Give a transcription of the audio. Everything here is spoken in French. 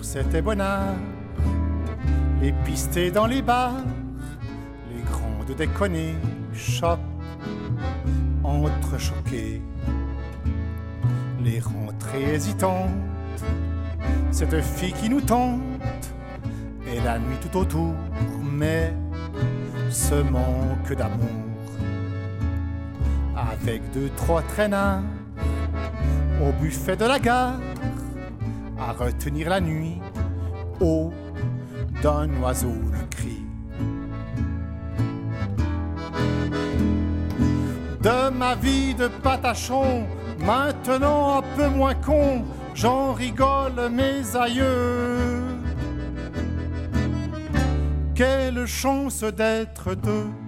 c'était bonnard. Les pistés dans les bars, les grandes déconnées, choc, entrechoquées. Les rentrées hésitantes, cette fille qui nous tente, et la nuit tout autour, mais ce manque d'amour. Avec 2-3 traînards au buffet de la gare, à retenir la nuit, haut d'un oiseau le cri. De ma vie de patachon, maintenant un peu moins con, j'en rigole mes aïeux. Quelle chance d'être deux